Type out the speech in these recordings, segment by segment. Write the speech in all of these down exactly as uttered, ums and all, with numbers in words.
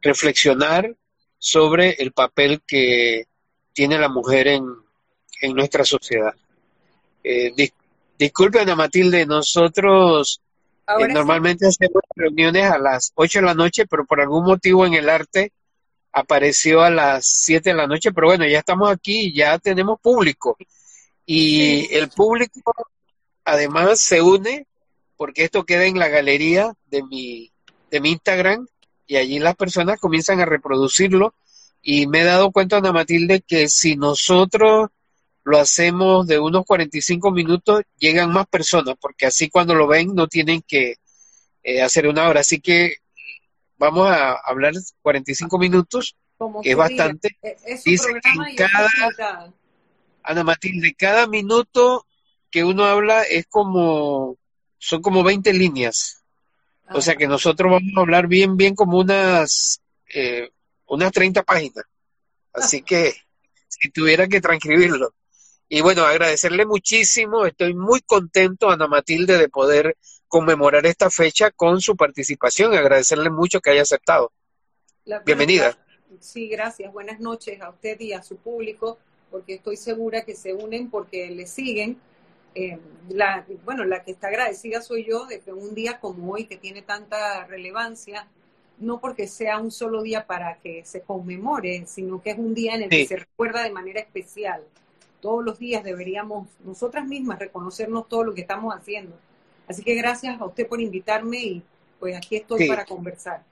reflexionar sobre el papel que tiene la mujer en, en nuestra sociedad. Eh, dis, disculpe, Ana Matilde, nosotros eh, Ahora sí. normalmente hacemos reuniones a las ocho de la noche, pero por algún motivo en el arte apareció a las siete de la noche, pero bueno, ya estamos aquí y ya tenemos público. Sí. Y el público además se une porque esto queda en la galería de mi, de mi Instagram y allí las personas comienzan a reproducirlo y me he dado cuenta, Ana Matilde, que si nosotros lo hacemos de unos cuarenta y cinco minutos, llegan más personas, porque así cuando lo ven no tienen que eh, hacer una hora. Así que vamos a hablar cuarenta y cinco minutos, Como que es usted diga, bastante. e- es su Dice que en programa y yo estoy cada, invitada. Ana Matilde, cada minuto que uno habla es como, son como veinte líneas. O sea Ajá. que nosotros vamos a hablar bien, bien como unas, eh, unas treinta páginas. Así que si tuviera que transcribirlo. Y bueno, agradecerle muchísimo, estoy muy contento, Ana Matilde, de poder conmemorar esta fecha con su participación, agradecerle mucho que haya aceptado. La- bueno, Bienvenida. gra- sí, gracias. Buenas noches a usted y a su público, porque estoy segura que se unen porque le siguen. Eh, la, bueno, la que está agradecida soy yo de que un día como hoy, que tiene tanta relevancia, no porque sea un solo día para que se conmemore, sino que es un día en el que Sí, se recuerda de manera especial. Todos los días deberíamos nosotras mismas reconocernos todo lo que estamos haciendo. Así que gracias a usted por invitarme y pues aquí estoy sí, para conversar.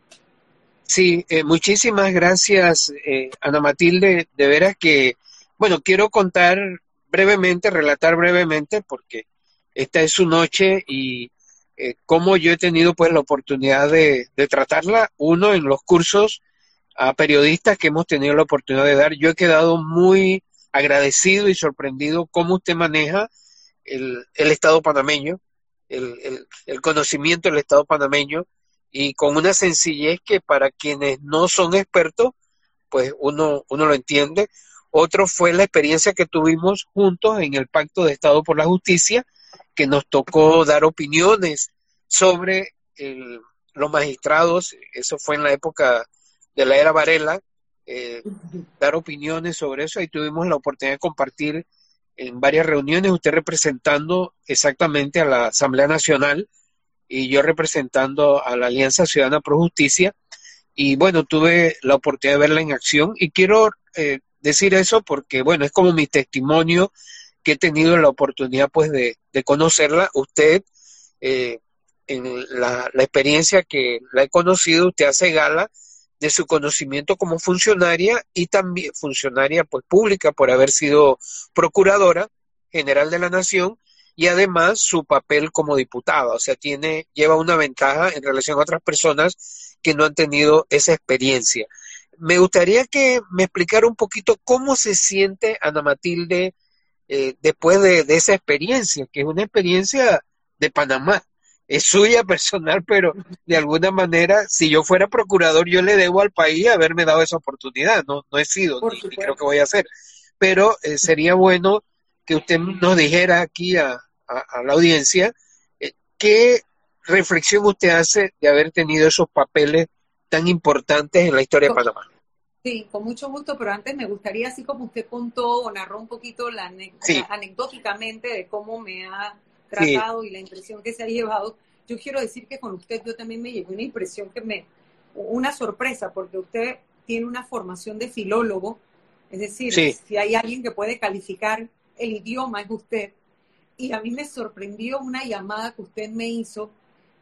sí, eh, muchísimas gracias, eh, Ana Matilde, de veras que, bueno, quiero contar brevemente, relatar brevemente, porque esta es su noche y eh, cómo yo he tenido pues la oportunidad de, de tratarla, uno en los cursos a periodistas que hemos tenido la oportunidad de dar. Yo he quedado muy agradecido y sorprendido cómo usted maneja el, el Estado panameño, el, el, el conocimiento del Estado panameño, y con una sencillez que para quienes no son expertos, pues uno, uno lo entiende. Otro fue la experiencia que tuvimos juntos en el Pacto de Estado por la Justicia, que nos tocó dar opiniones sobre el, los magistrados, eso fue en la época de la era Varela, eh, dar opiniones sobre eso y tuvimos la oportunidad de compartir en varias reuniones, usted representando exactamente a la Asamblea Nacional y yo representando a la Alianza Ciudadana Pro Justicia. Y bueno, tuve la oportunidad de verla en acción y quiero eh, decir eso porque, bueno, es como mi testimonio que he tenido la oportunidad pues de, de conocerla. Usted, eh, en la, la experiencia que la he conocido, usted hace gala de su conocimiento como funcionaria y también funcionaria pues pública por haber sido procuradora general de la Nación y además su papel como diputada, o sea, tiene, lleva una ventaja en relación a otras personas que no han tenido esa experiencia. Me gustaría que me explicara un poquito cómo se siente Ana Matilde eh, después de, de esa experiencia, que es una experiencia de Panamá, es suya personal, pero de alguna manera, si yo fuera procurador, yo le debo al país haberme dado esa oportunidad, no, no he sido, Por ni, ni creo que supuesto. voy a hacer, pero eh, sería bueno que usted nos dijera aquí a, a, a la audiencia eh, qué reflexión usted hace de haber tenido esos papeles tan importantes en la historia de Panamá. Sí, con mucho gusto, pero antes me gustaría, así como usted contó o narró un poquito la, ane- la- Sí, anecdóticamente de cómo me ha sí, tratado y la impresión que se ha llevado, yo quiero decir que con usted yo también me llevé una impresión que me, una sorpresa, porque usted tiene una formación de filólogo, es decir, sí, si hay alguien que puede calificar el idioma es usted, y a mí me sorprendió una llamada que usted me hizo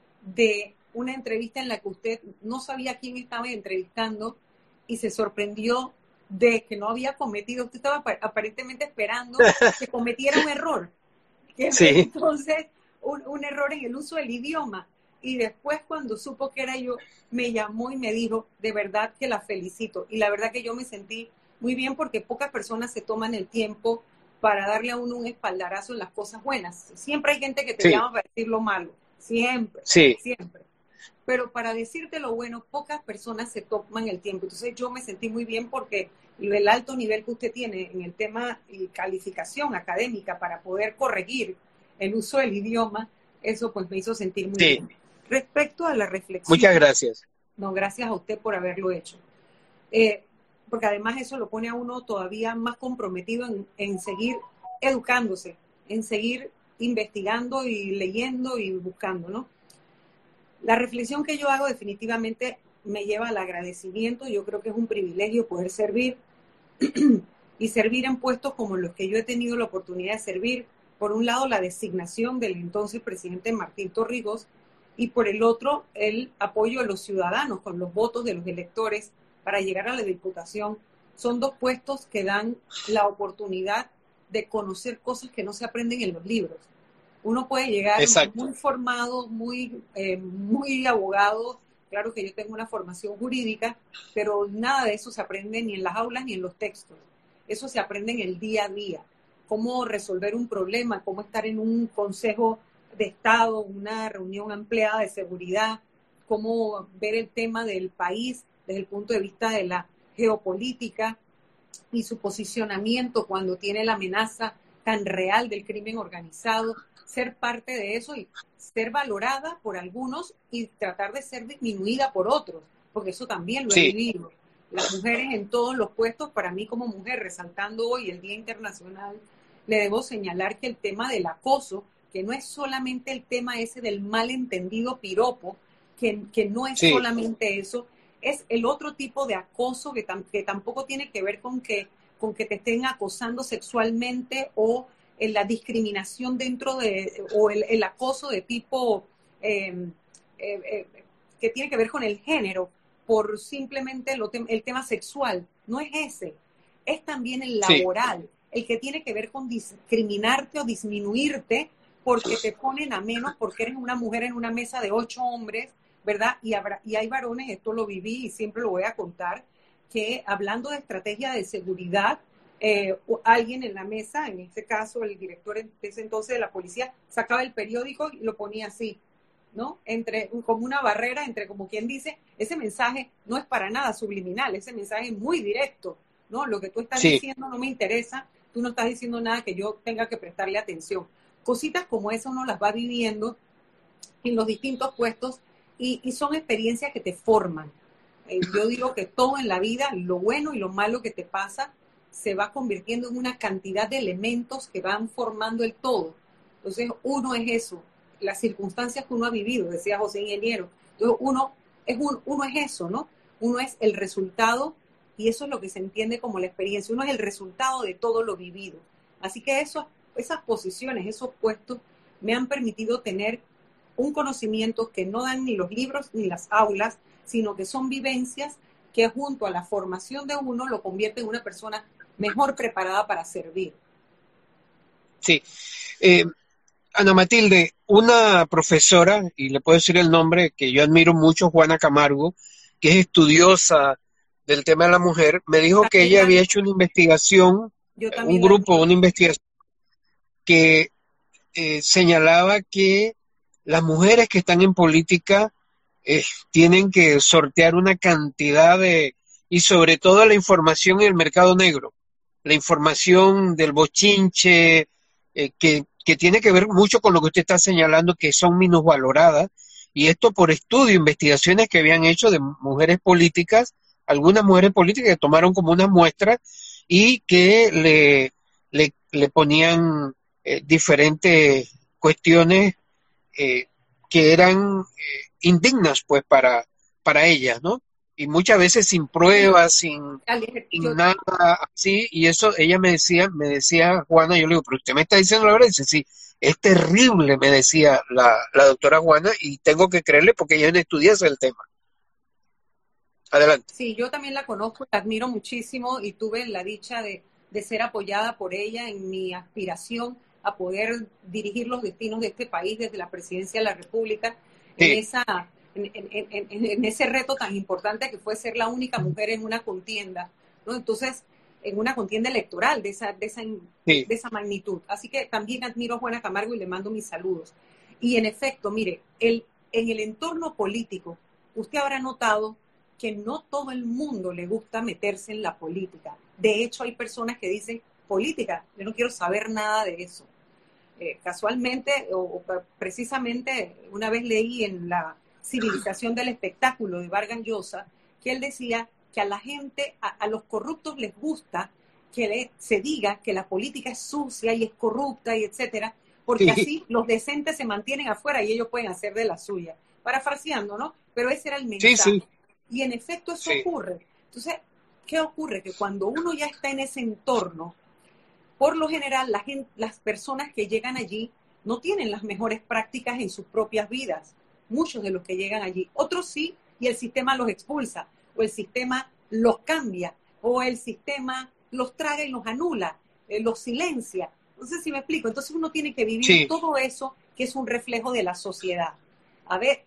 de una entrevista en la que usted no sabía quién estaba entrevistando y se sorprendió de que no había cometido, usted estaba aparentemente esperando que cometiera un error, que sí, entonces un, un error en el uso del idioma. Y después cuando supo que era yo, me llamó y me dijo, de verdad que la felicito. Y la verdad que yo me sentí muy bien porque pocas personas se toman el tiempo para darle a uno un espaldarazo en las cosas buenas. Siempre hay gente que te sí, llama para decir lo malo, siempre, sí, siempre. Pero para decirte lo bueno, pocas personas se toman el tiempo. Entonces yo me sentí muy bien porque el alto nivel que usted tiene en el tema y calificación académica para poder corregir el uso del idioma, eso pues me hizo sentir muy sí. bien. Respecto a la reflexión, Muchas gracias. No, gracias a usted por haberlo hecho. Eh, porque además eso lo pone a uno todavía más comprometido en, en seguir educándose, en seguir investigando y leyendo y buscando, ¿no? La reflexión que yo hago definitivamente me lleva al agradecimiento. Yo creo que es un privilegio poder servir y servir en puestos como los que yo he tenido la oportunidad de servir. Por un lado, la designación del entonces presidente Martín Torrijos, y por el otro, el apoyo de los ciudadanos con los votos de los electores para llegar a la Diputación. Son dos puestos que dan la oportunidad de conocer cosas que no se aprenden en los libros. Uno puede llegar Exacto. muy formado, muy, eh, muy abogado. Claro que yo tengo una formación jurídica, pero nada de eso se aprende ni en las aulas ni en los textos. Eso se aprende en el día a día. Cómo resolver un problema, cómo estar en un consejo de Estado, una reunión ampliada de seguridad, cómo ver el tema del país desde el punto de vista de la geopolítica y su posicionamiento cuando tiene la amenaza tan real del crimen organizado, ser parte de eso y ser valorada por algunos y tratar de ser disminuida por otros, porque eso también lo he Sí. vivido. Las mujeres en todos los puestos, para mí como mujer, resaltando hoy el Día Internacional, le debo señalar que el tema del acoso, que no es solamente el tema ese del malentendido piropo, que, que no es Sí. solamente eso, es el otro tipo de acoso que, tam, que tampoco tiene que ver con que, con que te estén acosando sexualmente o en la discriminación dentro de, o el, el acoso de tipo eh, eh, eh, que tiene que ver con el género, por simplemente lo te, el tema sexual. No es ese, es también el laboral, sí. El que tiene que ver con discriminarte o disminuirte porque te ponen a menos porque eres una mujer en una mesa de ocho hombres, ¿verdad? Y, habrá, y hay varones, esto lo viví y siempre lo voy a contar, que hablando de estrategia de seguridad, eh, alguien en la mesa, en este caso el director de ese entonces de la policía, sacaba el periódico y lo ponía así, ¿no? Entre, como una barrera entre, como quien dice, ese mensaje no es para nada subliminal, ese mensaje es muy directo, ¿no? Lo que tú estás sí. diciendo no me interesa, tú no estás diciendo nada que yo tenga que prestarle atención. Cositas como esa uno las va viviendo en los distintos puestos y, y son experiencias que te forman. Eh, yo digo que todo en la vida, lo bueno y lo malo que te pasa, se va convirtiendo en una cantidad de elementos que van formando el todo. Entonces, uno es eso, las circunstancias que uno ha vivido, decía José Ingeniero. Entonces, uno es, un, uno es eso, ¿no? Uno es el resultado, y eso es lo que se entiende como la experiencia. Uno es el resultado de todo lo vivido. Así que eso, esas posiciones, esos puestos, me han permitido tener un conocimiento que no dan ni los libros ni las aulas, sino que son vivencias que junto a la formación de uno lo convierte en una persona mejor preparada para servir. Sí. Eh, Ana Matilde, una profesora, y le puedo decir el nombre que yo admiro mucho, Juana Camargo, que es estudiosa del tema de la mujer, me dijo también que ella la... había hecho una investigación, un grupo, una investigación que eh, señalaba que las mujeres que están en política eh, tienen que sortear una cantidad de, y sobre todo la información en el mercado negro, la información del bochinche, eh, que, que tiene que ver mucho con lo que usted está señalando, que son minusvaloradas, y esto por estudio, investigaciones que habían hecho de mujeres políticas, algunas mujeres políticas que tomaron como una muestra y que le, le, le ponían eh, diferentes cuestiones eh, que eran eh, indignas pues para, para ellas, ¿no? Y muchas veces sin pruebas, sin, sin nada así, y eso ella me decía, me decía Juana, yo le digo, pero usted me está diciendo la verdad, y dice, sí, es terrible, me decía la, la doctora Juana, y tengo que creerle porque ella es una estudiosa del tema. Adelante. Sí, yo también la conozco, la admiro muchísimo y tuve la dicha de, de ser apoyada por ella en mi aspiración a poder dirigir los destinos de este país desde la presidencia de la República, sí. en, esa, en, en, en, en ese reto tan importante que fue ser la única mujer en una contienda, ¿no? Entonces, en una contienda electoral de esa, de esa, sí. de esa magnitud. Así que también admiro a Juana Camargo y le mando mis saludos. Y en efecto, mire, el, en el entorno político, usted habrá notado que no todo el mundo le gusta meterse en la política. De hecho, hay personas que dicen, política, yo no quiero saber nada de eso. Eh, casualmente, o, o precisamente, una vez leí en la Civilización del Espectáculo de Vargas Llosa, que él decía que a la gente, a, a los corruptos les gusta que le, se diga que la política es sucia y es corrupta y etcétera, porque así los decentes se mantienen afuera y ellos pueden hacer de la suya. Parafraseando, ¿no? Pero ese era el mensaje. Sí, sí. Y en efecto eso Sí. ocurre. Entonces, ¿qué ocurre? Que cuando uno ya está en ese entorno, por lo general la gente, las personas que llegan allí no tienen las mejores prácticas en sus propias vidas. Muchos de los que llegan allí. Otros sí, y el sistema los expulsa, o el sistema los cambia, o el sistema los traga y los anula, eh, los silencia. No sé si me explico. Entonces uno tiene que vivir Sí. todo eso que es un reflejo de la sociedad. A ver,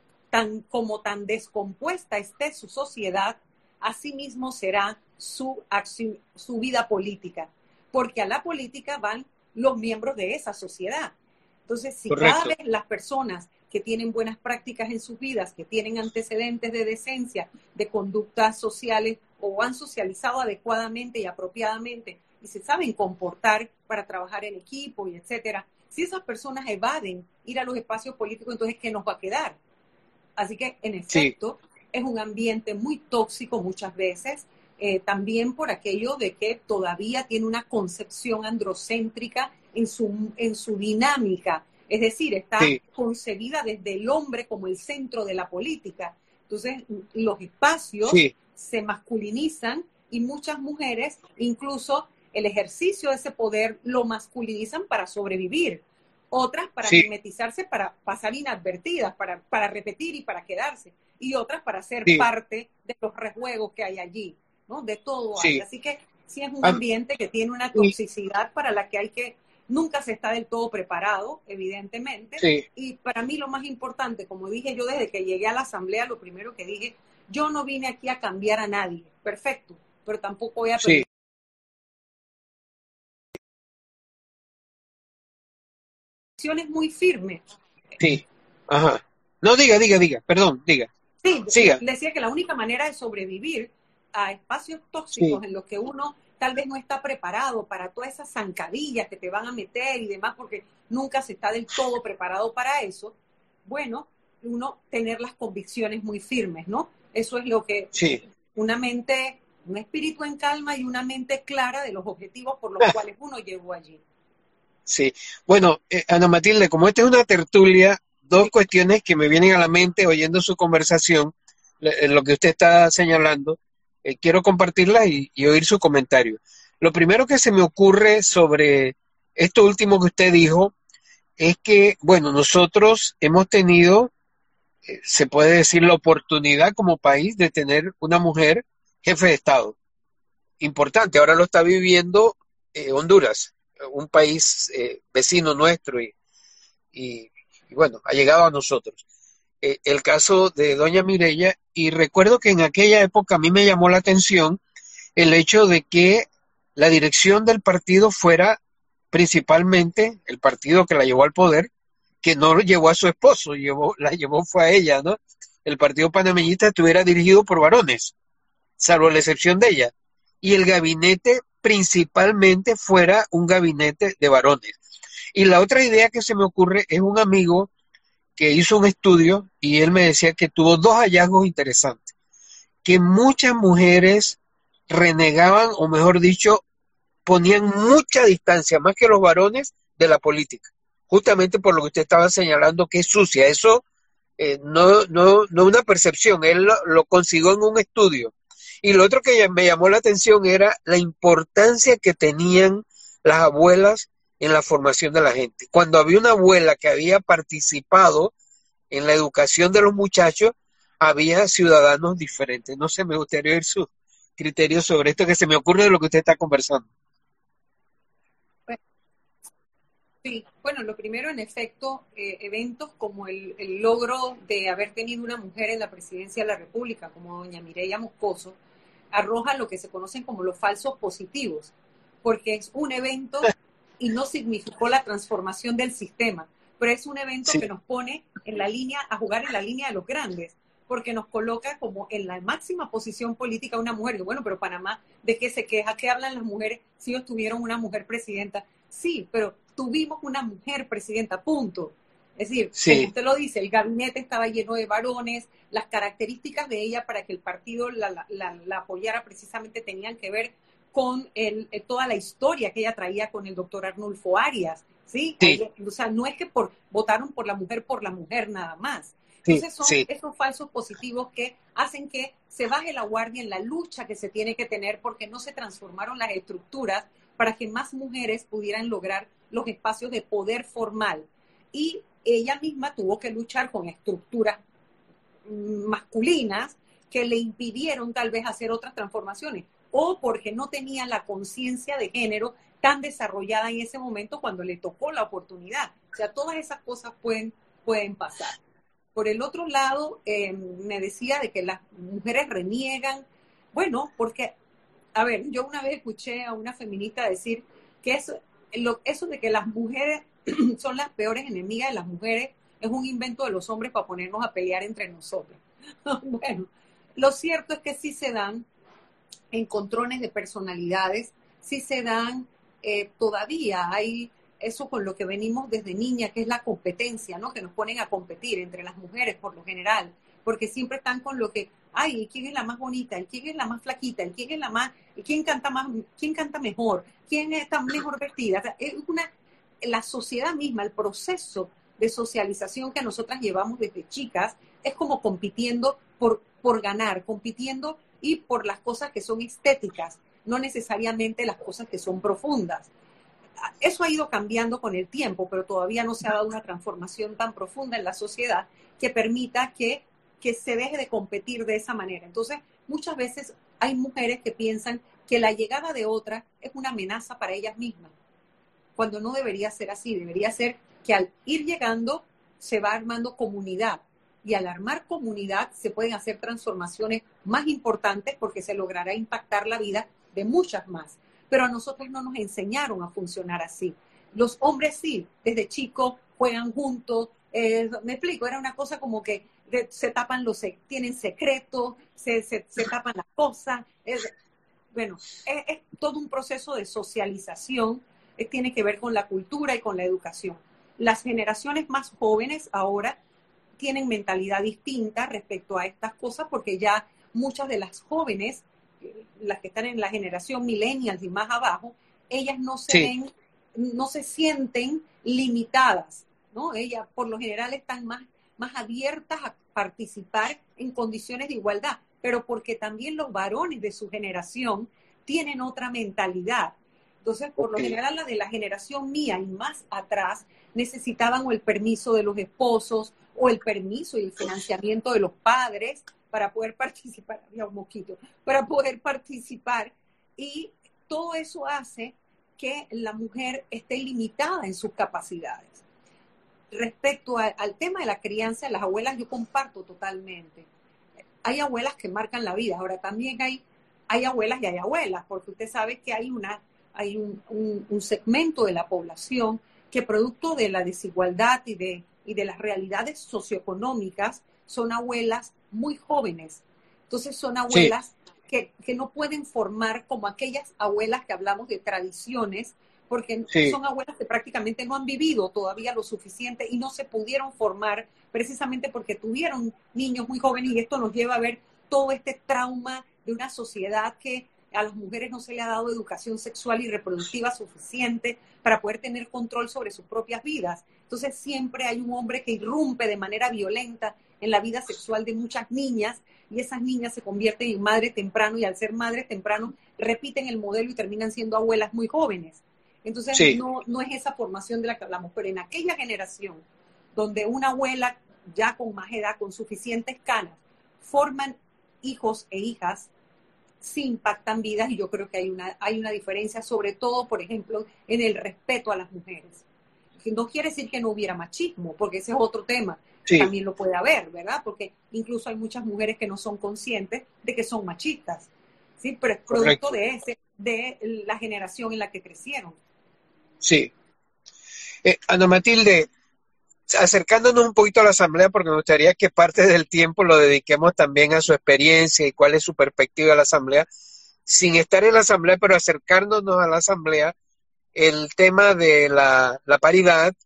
tan como tan descompuesta esté su sociedad, así mismo será su, acción, su vida política, porque a la política van los miembros de esa sociedad. Entonces, si Correcto. cada vez las personas que tienen buenas prácticas en sus vidas, que tienen antecedentes de decencia, de conductas sociales, o han socializado adecuadamente y apropiadamente, y se saben comportar para trabajar en equipo y etcétera, si esas personas evaden ir a los espacios políticos, entonces, ¿qué nos va a quedar? Así que, en efecto, sí. es un ambiente muy tóxico muchas veces, eh, también por aquello de que todavía tiene una concepción androcéntrica en su, en su dinámica, es decir, está sí. concebida desde el hombre como el centro de la política. Entonces, los espacios sí. se masculinizan y muchas mujeres, incluso el ejercicio de ese poder, lo masculinizan para sobrevivir. Otras para sí. mimetizarse, para pasar inadvertidas, para, para repetir y para quedarse. Y otras para ser sí. parte de los rejuegos que hay allí, ¿no? De todo sí. hay. Así que sí es un ambiente que tiene una toxicidad para la que hay que... Nunca se está del todo preparado, evidentemente. Sí. Y para mí lo más importante, como dije yo desde que llegué a la asamblea, lo primero que dije, yo no vine aquí a cambiar a nadie. Perfecto. Pero tampoco voy a... Sí. muy firme. Sí, ajá. No, diga, diga, diga, perdón, diga. Sí, siga. Decía que la única manera de sobrevivir a espacios tóxicos sí. en los que uno tal vez no está preparado para todas esas zancadillas que te van a meter y demás, porque nunca se está del todo preparado para eso, bueno, uno tener las convicciones muy firmes, ¿no? Eso es lo que sí. una mente, un espíritu en calma y una mente clara de los objetivos por los ah. cuales uno llegó allí. Sí, bueno, eh, Ana Matilde, como esta es una tertulia, dos sí. cuestiones que me vienen a la mente oyendo su conversación, eh, lo que usted está señalando, eh, quiero compartirlas y, y oír su comentario. Lo primero que se me ocurre sobre esto último que usted dijo es que, bueno, nosotros hemos tenido, eh, se puede decir, la oportunidad como país de tener una mujer jefe de Estado. Importante, ahora lo está viviendo eh, Honduras, un país eh, vecino nuestro y, y, y bueno, ha llegado a nosotros. Eh, el caso de doña Mireya, y recuerdo que en aquella época a mí me llamó la atención el hecho de que la dirección del partido fuera principalmente el partido que la llevó al poder, que no llevó a su esposo, llevó, la llevó fue a ella, ¿no? El partido panameñista estuviera dirigido por varones, salvo la excepción de ella, y el gabinete principalmente fuera un gabinete de varones. Y la otra idea que se me ocurre es un amigo que hizo un estudio y él me decía que tuvo dos hallazgos interesantes, que muchas mujeres renegaban, o mejor dicho, ponían mucha distancia, más que los varones, de la política, justamente por lo que usted estaba señalando, que es sucia. Eso eh, no, no, no una percepción, él lo, lo consiguió en un estudio. Y lo otro que me llamó la atención era la importancia que tenían las abuelas en la formación de la gente. Cuando había una abuela que había participado en la educación de los muchachos, había ciudadanos diferentes. No sé, me gustaría oír sus criterios sobre esto, que se me ocurre de lo que usted está conversando. Sí, bueno, lo primero, en efecto, eh, eventos como el, el logro de haber tenido una mujer en la presidencia de la República, como doña Mireya Moscoso, arroja lo que se conocen como los falsos positivos, porque es un evento y no significó la transformación del sistema, pero es un evento sí. que nos pone en la línea, a jugar en la línea de los grandes, porque nos coloca como en la máxima posición política una mujer. Y bueno, pero Panamá, ¿de qué se queja? ¿Qué hablan las mujeres si ellos tuvieron una mujer presidenta? Sí, pero tuvimos una mujer presidenta, punto. Es decir, sí, como usted lo dice, el gabinete estaba lleno de varones, las características de ella para que el partido la, la, la, la apoyara precisamente tenían que ver con el, eh, toda la historia que ella traía con el doctor Arnulfo Arias, ¿sí? sí, Ella, o sea, no es que por, votaron por la mujer por la mujer nada más. sí, Entonces son sí, esos falsos positivos que hacen que se baje la guardia en la lucha que se tiene que tener porque no se transformaron las estructuras para que más mujeres pudieran lograr los espacios de poder formal. Y ella misma tuvo que luchar con estructuras masculinas que le impidieron tal vez hacer otras transformaciones o porque no tenía la conciencia de género tan desarrollada en ese momento cuando le tocó la oportunidad. O sea, todas esas cosas pueden, pueden pasar. Por el otro lado, eh, me decía de que las mujeres reniegan. Bueno, porque, a ver, yo una vez escuché a una feminista decir que eso, lo, eso de que las mujeres son las peores enemigas de las mujeres es un invento de los hombres para ponernos a pelear entre nosotros. Bueno, lo cierto es que sí se dan encontrones de personalidades, sí se dan, eh, todavía hay eso con lo que venimos desde niña, que es la competencia, ¿no? Que nos ponen a competir entre las mujeres por lo general, porque siempre están con lo que, ay, ¿quién es la más bonita? ¿Y quién es la más flaquita? ¿Y quién es la más, y quién canta más, quién canta mejor? ¿Quién está mejor vestida? O sea, es una, la sociedad misma, el proceso de socialización que nosotras llevamos desde chicas, es como compitiendo por, por ganar, compitiendo y por las cosas que son estéticas, no necesariamente las cosas que son profundas. Eso ha ido cambiando con el tiempo, pero todavía no se ha dado una transformación tan profunda en la sociedad que permita que, que se deje de competir de esa manera. Entonces, muchas veces hay mujeres que piensan que la llegada de otra es una amenaza para ellas mismas, cuando no debería ser así. Debería ser que al ir llegando se va armando comunidad, y al armar comunidad se pueden hacer transformaciones más importantes porque se logrará impactar la vida de muchas más. Pero a nosotros no nos enseñaron a funcionar así. Los hombres sí, desde chicos juegan juntos, eh, me explico, era una cosa como que de, se tapan los, tienen secretos, se, se, se tapan las cosas. Es, bueno, es, es todo un proceso de socialización, eh, tiene que ver con la cultura y con la educación. Las generaciones más jóvenes ahora tienen mentalidad distinta respecto a estas cosas porque ya muchas de las jóvenes, las que están en la generación millennials y más abajo, ellas no se sí, ven, no se sienten limitadas, ¿no? Ellas por lo general están más, más abiertas a participar en condiciones de igualdad, pero porque también los varones de su generación tienen otra mentalidad. Entonces, por lo general, la de la generación mía y más atrás necesitaban o el permiso de los esposos o el permiso y el financiamiento de los padres para poder participar, había un mosquito, para poder participar. Y todo eso hace que la mujer esté limitada en sus capacidades. Respecto a, al tema de la crianza de las abuelas, yo comparto totalmente. Hay abuelas que marcan la vida. Ahora, también hay, hay abuelas y hay abuelas, porque usted sabe que hay una hay un, un, un segmento de la población que producto de la desigualdad y de, y de las realidades socioeconómicas son abuelas muy jóvenes. Entonces son abuelas sí. que, que no pueden formar como aquellas abuelas que hablamos de tradiciones, porque sí. son abuelas que prácticamente no han vivido todavía lo suficiente y no se pudieron formar precisamente porque tuvieron niños muy jóvenes, y esto nos lleva a ver todo este trauma de una sociedad que a las mujeres no se le ha dado educación sexual y reproductiva suficiente para poder tener control sobre sus propias vidas. Entonces siempre hay un hombre que irrumpe de manera violenta en la vida sexual de muchas niñas, y esas niñas se convierten en madres temprano, y al ser madres temprano repiten el modelo y terminan siendo abuelas muy jóvenes. Entonces sí. no, no es esa formación de la que hablamos, pero en aquella generación donde una abuela ya con más edad, con suficientes canas, forman hijos e hijas, sí impactan vidas, y yo creo que hay una, hay una diferencia, sobre todo, por ejemplo, en el respeto a las mujeres. No quiere decir que no hubiera machismo, porque ese es otro tema, sí. también lo puede haber, ¿verdad? Porque incluso hay muchas mujeres que no son conscientes de que son machistas, ¿sí? Pero es producto Correcto. de ese, de la generación en la que crecieron. Sí. Eh, Ana Matilde, acercándonos un poquito a la asamblea, porque me gustaría que parte del tiempo lo dediquemos también a su experiencia y cuál es su perspectiva de la asamblea, sin estar en la asamblea, pero acercándonos a la asamblea, el tema de la, la paridad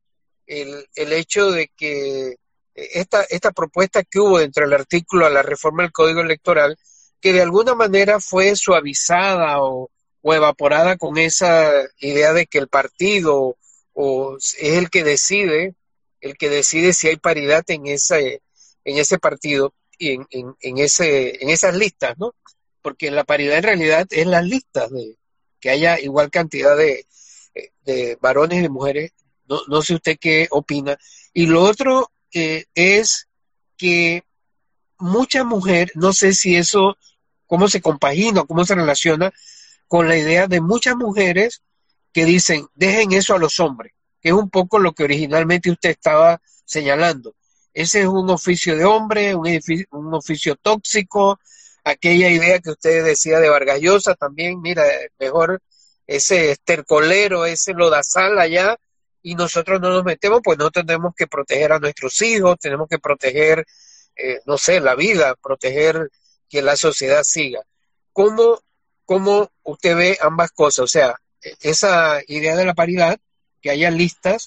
el, el hecho de que esta, esta propuesta que hubo dentro del artículo a la reforma del Código Electoral, que de alguna manera fue suavizada o, o evaporada con esa idea de que el partido o es el que decide, el que decide si hay paridad en ese, en ese partido y en, en, en, ese, en esas listas, ¿no? Porque la paridad en realidad es las listas, de que haya igual cantidad de, de varones y de mujeres. No, no sé usted qué opina. Y lo otro eh, es que muchas mujeres, no sé si eso, cómo se compagina, cómo se relaciona con la idea de muchas mujeres que dicen, dejen eso a los hombres, que es un poco lo que originalmente usted estaba señalando. Ese es un oficio de hombre, un, edificio, un oficio tóxico, aquella idea que usted decía de Vargas Llosa también, mira, mejor ese estercolero, ese lodazal allá, y nosotros no nos metemos, pues nosotros tenemos que proteger a nuestros hijos, tenemos que proteger, eh, no sé, la vida, proteger que la sociedad siga. ¿Cómo, cómo usted ve ambas cosas? O sea, esa idea de la paridad, que haya listas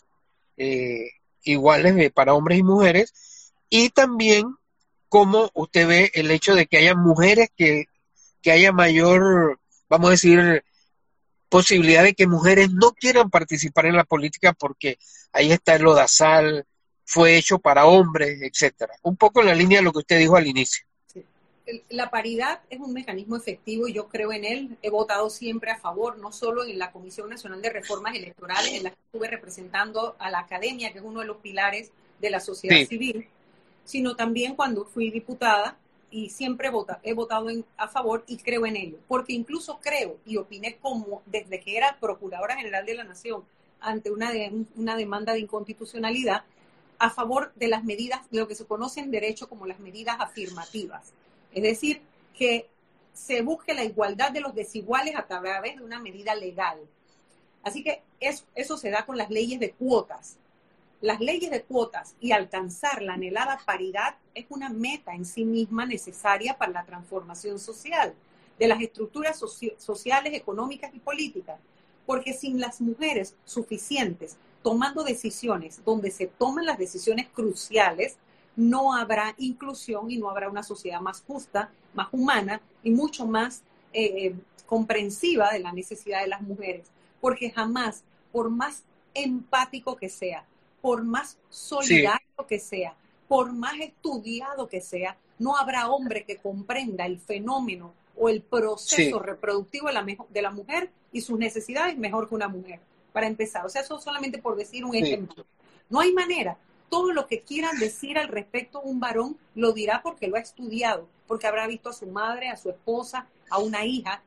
eh, iguales de, para hombres y mujeres, y también cómo usted ve el hecho de que haya mujeres, que, que haya mayor, vamos a decir, posibilidad de que mujeres no quieran participar en la política porque ahí está el lodazal, fue hecho para hombres, etcétera. Un poco en la línea de lo que usted dijo al inicio. Sí. La paridad es un mecanismo efectivo y yo creo en él. He votado siempre a favor, no solo en la Comisión Nacional de Reformas Electorales, en la que estuve representando a la academia, que es uno de los pilares de la sociedad Sí. civil, sino también cuando fui diputada, y siempre vota, he votado en, a favor y creo en ello, porque incluso creo y opiné como desde que era Procuradora General de la Nación ante una, de, una demanda de inconstitucionalidad a favor de las medidas, de lo que se conoce en derecho como las medidas afirmativas, es decir, que se busque la igualdad de los desiguales a través de una medida legal. Así que eso, eso se da con las leyes de cuotas. Las leyes de cuotas y alcanzar la anhelada paridad es una meta en sí misma necesaria para la transformación social de las estructuras soci- sociales, económicas y políticas, porque sin las mujeres suficientes tomando decisiones donde se toman las decisiones cruciales, no habrá inclusión y no habrá una sociedad más justa, más humana y mucho más eh, comprensiva de la necesidad de las mujeres, porque jamás, por más empático que sea, por más solidario sí. que sea, por más estudiado que sea, no habrá hombre que comprenda el fenómeno o el proceso sí. reproductivo de la, de la mujer y sus necesidades mejor que una mujer, para empezar. O sea, eso solamente por decir un sí. ejemplo. No hay manera. Todo lo que quieran decir al respecto un varón lo dirá porque lo ha estudiado, porque habrá visto a su madre, a su esposa, a una hija,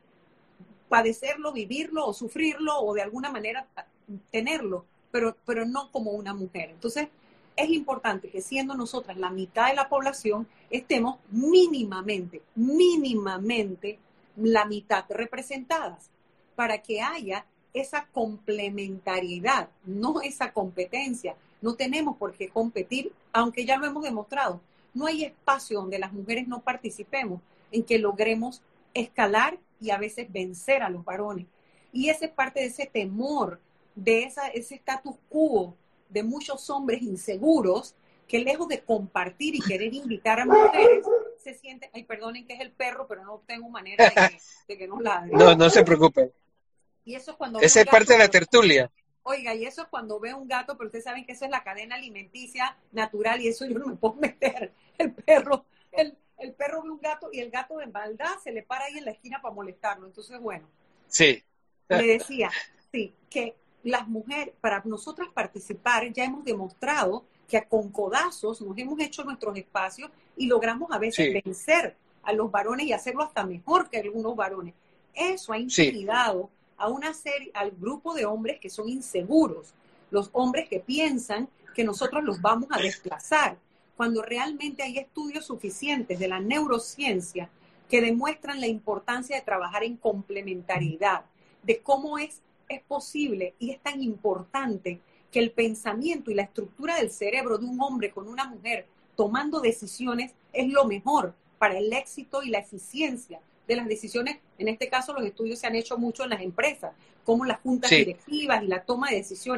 padecerlo, vivirlo o sufrirlo o de alguna manera tenerlo. Pero, pero no como una mujer. Entonces, es importante que siendo nosotras la mitad de la población, estemos mínimamente, mínimamente la mitad representadas, para que haya esa complementariedad, no esa competencia. No tenemos por qué competir, aunque ya lo hemos demostrado. No hay espacio donde las mujeres no participemos, en que logremos escalar y a veces vencer a los varones. Y esa es parte de ese temor, de esa, ese status quo de muchos hombres inseguros que lejos de compartir y querer invitar a mujeres, se sienten, ay, perdonen que es el perro, pero no tengo manera de que, de que no ladre. No, no se preocupen. Y eso es cuando Esa es gato, parte de la tertulia. Oiga, y eso es cuando ve un gato, pero ustedes saben que eso es la cadena alimenticia natural y eso yo no me puedo meter. El perro, el, el perro ve un gato y el gato de maldad se le para ahí en la esquina para molestarlo. Entonces, bueno. Sí. Le decía, sí, que las mujeres, para nosotras participar, ya hemos demostrado que con codazos nos hemos hecho nuestros espacios y logramos a veces sí. vencer a los varones y hacerlo hasta mejor que algunos varones. Eso ha intimidado sí. a una serie, al grupo de hombres que son inseguros, los hombres que piensan que nosotros los vamos a desplazar, cuando realmente hay estudios suficientes de la neurociencia que demuestran la importancia de trabajar en complementariedad, de cómo es es posible y es tan importante que el pensamiento y la estructura del cerebro de un hombre con una mujer tomando decisiones es lo mejor para el éxito y la eficiencia de las decisiones. En este caso, los estudios se han hecho mucho en las empresas, como las juntas sí. directivas y la toma de decisiones.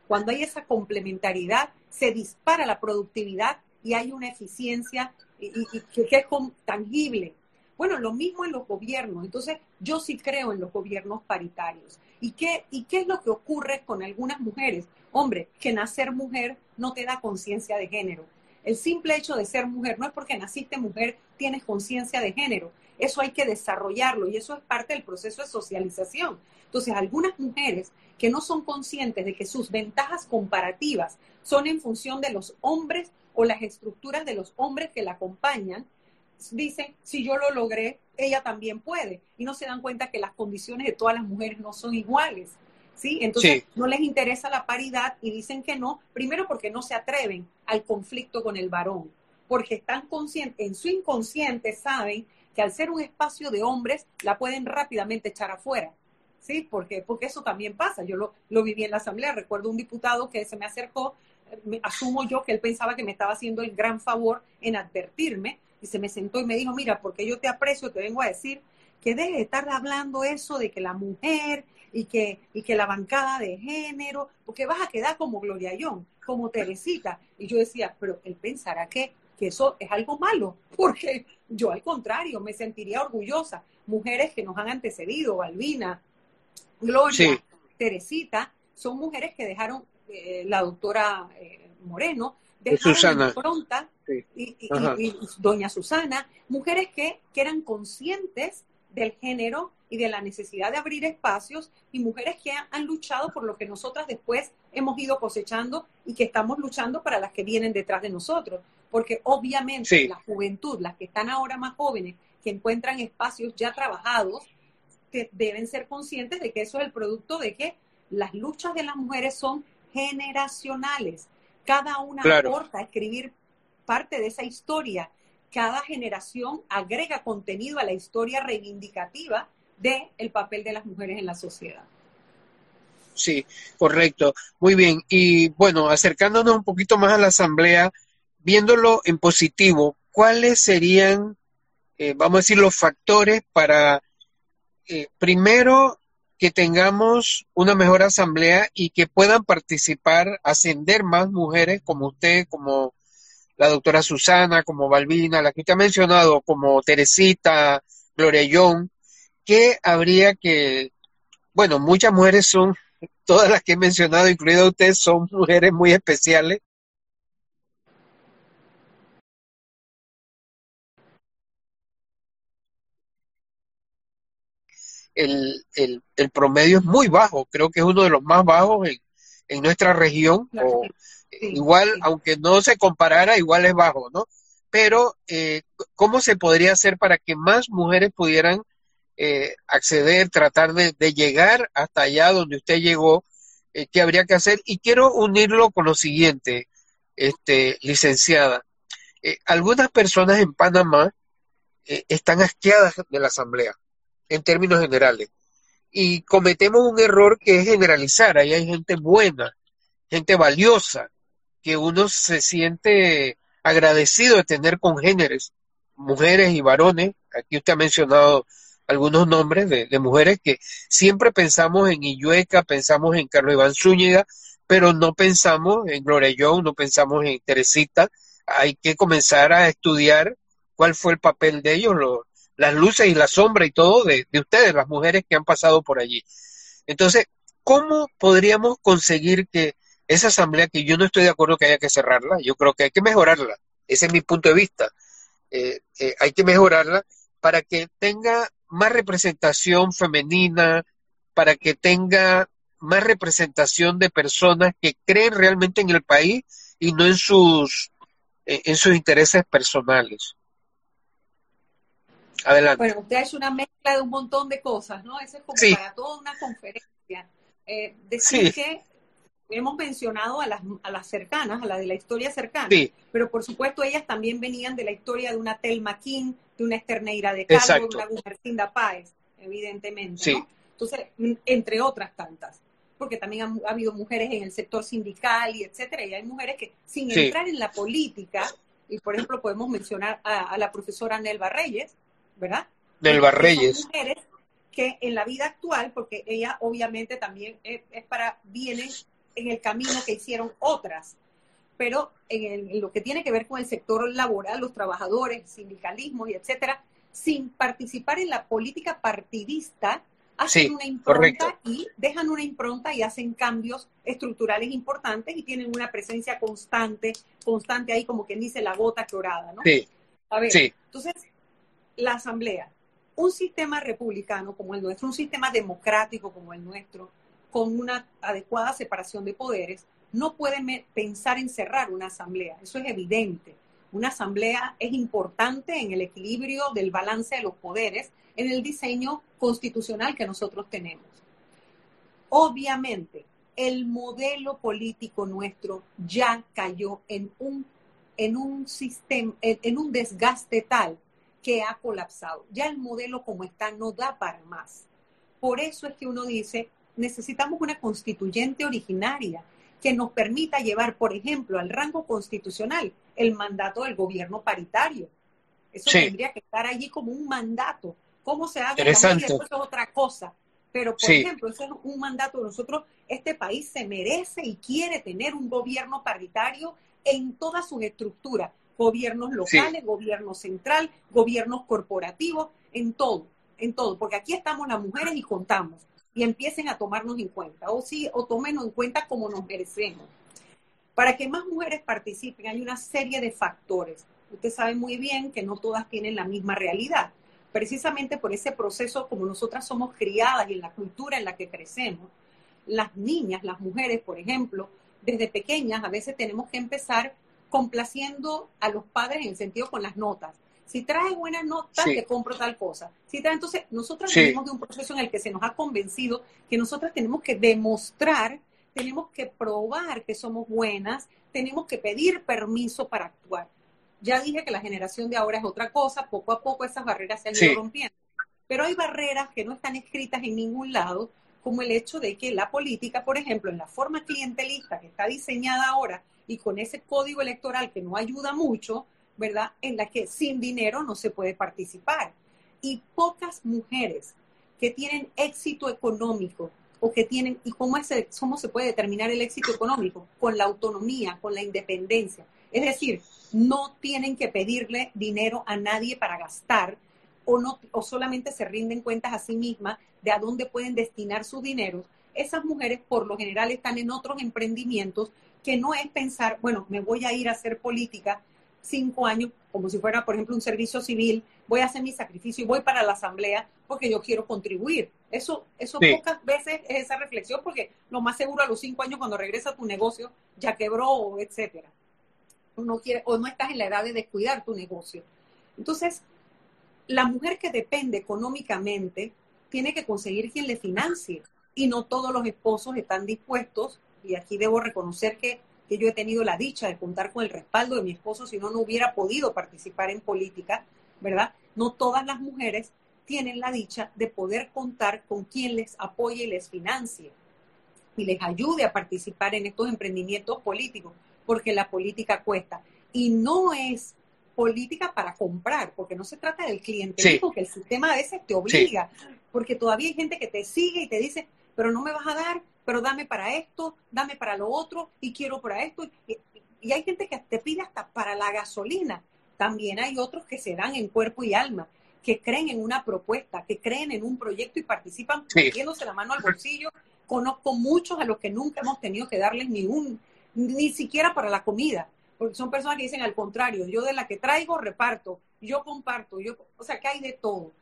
Cuando hay esa complementariedad, se dispara la productividad y hay una eficiencia y, y, y que, que es tangible. Bueno, lo mismo en los gobiernos. Entonces, yo sí creo en los gobiernos paritarios. ¿Y qué, y qué es lo que ocurre con algunas mujeres? Hombre, que nacer mujer no te da conciencia de género. El simple hecho de ser mujer, no es porque naciste mujer, tienes conciencia de género. Eso hay que desarrollarlo y eso es parte del proceso de socialización. Entonces, algunas mujeres que no son conscientes de que sus ventajas comparativas son en función de los hombres o las estructuras de los hombres que la acompañan, dicen, si yo lo logré, ella también puede. Y no se dan cuenta que las condiciones de todas las mujeres no son iguales. ¿Sí? Entonces, sí. No les interesa la paridad y dicen que no, primero porque no se atreven al conflicto con el varón, porque están conscientes, en su inconsciente saben que al ser un espacio de hombres, la pueden rápidamente echar afuera. ¿Sí? Porque, porque eso también pasa. Yo lo, lo viví en la asamblea. Recuerdo un diputado que se me acercó, me, asumo yo que él pensaba que me estaba haciendo el gran favor en advertirme, y se me sentó y me dijo, mira, porque yo te aprecio, te vengo a decir que deje de estar hablando eso de que la mujer y que, y que la bancada de género, porque vas a quedar como Gloria Young, como Teresita. Y yo decía, pero él pensará que, que eso es algo malo, porque yo al contrario, me sentiría orgullosa. Mujeres que nos han antecedido, Balbina, Gloria, sí. Teresita, son mujeres que dejaron, eh, la doctora eh, Moreno, dejaron Susana. impronta, sí. y, y, y, y doña Susana, mujeres que, que eran conscientes del género y de la necesidad de abrir espacios, y mujeres que han, han luchado por lo que nosotras después hemos ido cosechando y que estamos luchando para las que vienen detrás de nosotros, porque obviamente sí. La juventud, las que están ahora más jóvenes, que encuentran espacios ya trabajados, que deben ser conscientes de que eso es el producto de que las luchas de las mujeres son generacionales. Cada una claro. aporta a escribir parte de esa historia. Cada generación agrega contenido a la historia reivindicativa del papel de las mujeres en la sociedad. Sí, correcto. Muy bien. Y bueno, acercándonos un poquito más a la asamblea, viéndolo en positivo, ¿cuáles serían, eh, vamos a decir, los factores para, eh, primero, que tengamos una mejor asamblea y que puedan participar, ascender más mujeres como usted, como la doctora Susana, como Balbina, la que usted ha mencionado, como Teresita, Gloria Young, que habría que, bueno, muchas mujeres son, todas las que he mencionado, incluida usted, son mujeres muy especiales. El, el, el promedio es muy bajo, creo que es uno de los más bajos en, en nuestra región, claro, o sí, igual, sí. Aunque no se comparara, igual es bajo, ¿no? Pero, eh, ¿cómo se podría hacer para que más mujeres pudieran eh, acceder, tratar de, de llegar hasta allá donde usted llegó? Eh, ¿Qué habría que hacer? Y quiero unirlo con lo siguiente, este, licenciada. Eh, algunas personas en Panamá eh, están asqueadas de la asamblea, en términos generales, y cometemos un error que es generalizar. Ahí hay gente buena, gente valiosa, que uno se siente agradecido de tener congéneres, mujeres y varones. Aquí usted ha mencionado algunos nombres de, de mujeres que siempre pensamos en Illueca, pensamos en Carlos Iván Zúñiga, pero no pensamos en Gloria Young, no pensamos en Teresita. Hay que comenzar a estudiar cuál fue el papel de ellos, los las luces y la sombra y todo de, de ustedes, las mujeres que han pasado por allí. Entonces, ¿cómo podríamos conseguir que esa asamblea, que yo no estoy de acuerdo que haya que cerrarla, yo creo que hay que mejorarla, ese es mi punto de vista, eh, eh, hay que mejorarla para que tenga más representación femenina, para que tenga más representación de personas que creen realmente en el país y no en sus, eh, en sus intereses personales? Adelante. Bueno, usted ha hecho una mezcla de un montón de cosas, ¿no? Eso es como sí. Para toda una conferencia. Eh, decir sí. que hemos mencionado a las, a las cercanas, a las de la historia cercana, sí. Pero por supuesto ellas también venían de la historia de una Telma King, de una Esther Neira de Calvo, exacto. De una Gumercinda Páez, evidentemente, sí. ¿no? Entonces, entre otras tantas, porque también ha, ha habido mujeres en el sector sindical y etcétera, y hay mujeres que sin sí. entrar en la política, y por ejemplo podemos mencionar a, a la profesora Nelva Reyes, ¿verdad? Nelva Reyes. Son mujeres que en la vida actual, porque ella obviamente también es, es para, vienen en el camino que hicieron otras. Pero en, el, en lo que tiene que ver con el sector laboral, los trabajadores, sindicalismo y etcétera, sin participar en la política partidista, hacen Sí, una impronta correcto. y dejan una impronta y hacen cambios estructurales importantes y tienen una presencia constante, constante ahí como quien dice la gota clorada, ¿no? Sí, A ver, sí, entonces, la Asamblea, un sistema republicano como el nuestro, un sistema democrático como el nuestro, con una adecuada separación de poderes, no puede pensar en cerrar una asamblea. Eso es evidente. Una asamblea es importante en el equilibrio del balance de los poderes, en el diseño constitucional que nosotros tenemos. Obviamente, el modelo político nuestro ya cayó en un, en un sistema, en, en un desgaste tal que ha colapsado. Ya el modelo como está no da para más. Por eso es que uno dice, necesitamos una constituyente originaria que nos permita llevar, por ejemplo, al rango constitucional el mandato del gobierno paritario. Eso sí, tendría que estar allí como un mandato. ¿Cómo se haga en la ley? interesante. Eso es otra cosa. Pero, por Sí, ejemplo, eso es un mandato de nosotros. Este país se merece y quiere tener un gobierno paritario en todas sus estructuras. Gobiernos sí, locales, gobierno central, gobiernos corporativos, en todo, en todo. Porque aquí estamos las mujeres y contamos. Y empiecen a tomarnos en cuenta. O sí, o tómenos en cuenta como nos merecemos. Para que más mujeres participen hay una serie de factores. Usted sabe muy bien que no todas tienen la misma realidad. Precisamente por ese proceso, como nosotras somos criadas y en la cultura en la que crecemos, las niñas, las mujeres, por ejemplo, desde pequeñas a veces tenemos que empezar complaciendo a los padres en el sentido con las notas. Si traes buenas notas, sí, te compro tal cosa. Si traes, entonces, nosotros sí, venimos de un proceso en el que se nos ha convencido que nosotras tenemos que demostrar, tenemos que probar que somos buenas, tenemos que pedir permiso para actuar. Ya dije que la generación de ahora es otra cosa, poco a poco esas barreras se han ido sí, rompiendo. Pero hay barreras que no están escritas en ningún lado, como el hecho de que la política, por ejemplo, en la forma clientelista que está diseñada ahora y con ese código electoral que no ayuda mucho, ¿verdad? En la que sin dinero no se puede participar. Y pocas mujeres que tienen éxito económico o que tienen, ¿y cómo, es, cómo se puede determinar el éxito económico? Con la autonomía, con la independencia. Es decir, no tienen que pedirle dinero a nadie para gastar, o, no, o solamente se rinden cuentas a sí mismas de a dónde pueden destinar su dinero. Esas mujeres por lo general están en otros emprendimientos que no es pensar, bueno, me voy a ir a hacer política cinco años, como si fuera, por ejemplo, un servicio civil, voy a hacer mi sacrificio y voy para la asamblea porque yo quiero contribuir. Eso, eso sí, pocas veces es esa reflexión, porque lo más seguro a los cinco años cuando regresa a tu negocio ya quebró, etcétera. No quiere, o no estás en la edad de descuidar tu negocio. Entonces, la mujer que depende económicamente tiene que conseguir quien le financie y no todos los esposos están dispuestos, y aquí debo reconocer que, que yo he tenido la dicha de contar con el respaldo de mi esposo, si no, no hubiera podido participar en política, ¿verdad? No todas las mujeres tienen la dicha de poder contar con quien les apoye y les financie y les ayude a participar en estos emprendimientos políticos, porque la política cuesta. Y no es política para comprar, porque no se trata del sí, clientelismo, que el sistema a veces te sí, obliga, porque todavía hay gente que te sigue y te dice, pero no me vas a dar, pero dame para esto, dame para lo otro, y quiero para esto. Y, y hay gente que te pide hasta para la gasolina. También hay otros que se dan en cuerpo y alma, que creen en una propuesta, que creen en un proyecto y participan sí, metiéndose la mano al bolsillo. Conozco muchos a los que nunca hemos tenido que darles ni un, ni siquiera para la comida, porque son personas que dicen al contrario, yo de la que traigo reparto, yo comparto, yo, o sea que hay de todo.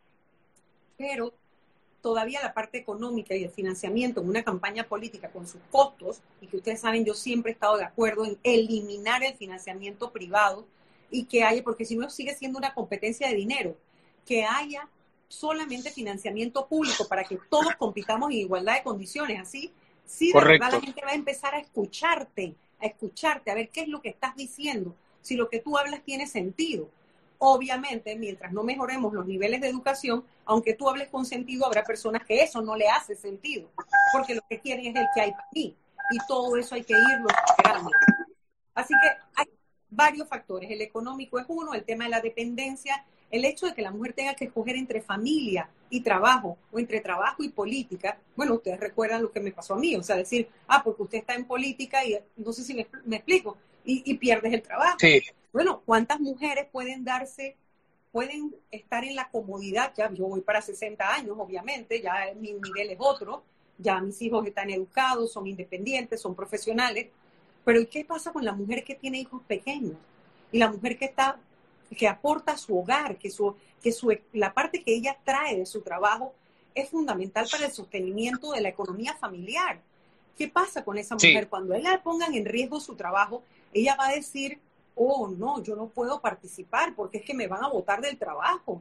Pero todavía la parte económica y el financiamiento en una campaña política con sus costos, y que ustedes saben, yo siempre he estado de acuerdo en eliminar el financiamiento privado y que haya, porque si no sigue siendo una competencia de dinero, que haya solamente financiamiento público para que todos compitamos en igualdad de condiciones. Así, sí, de verdad la correcto. gente va a empezar a escucharte, a escucharte, a ver qué es lo que estás diciendo, si lo que tú hablas tiene sentido. Obviamente, mientras no mejoremos los niveles de educación, aunque tú hables con sentido, habrá personas que eso no le hace sentido, porque lo que quieren es el que hay para mí, y todo eso hay que irlo superando. Así que hay varios factores. El económico es uno, el tema de la dependencia, el hecho de que la mujer tenga que escoger entre familia y trabajo, o entre trabajo y política, bueno, ustedes recuerdan lo que me pasó a mí, o sea, decir, ah, porque usted está en política y no sé si me, me explico, y, y pierdes el trabajo. Sí. Bueno, ¿cuántas mujeres pueden darse, pueden estar en la comodidad? Ya yo voy para sesenta años, obviamente, ya mi nivel es otro, ya mis hijos están educados, son independientes, son profesionales, pero ¿y qué pasa con la mujer que tiene hijos pequeños? Y la mujer que está, que aporta a su hogar, que, su, que su, la parte que ella trae de su trabajo es fundamental para el sostenimiento de la economía familiar. ¿Qué pasa con esa mujer? Sí. Cuando ella pongan en riesgo su trabajo, ella va a decir, oh, no, yo no puedo participar porque es que me van a botar del trabajo.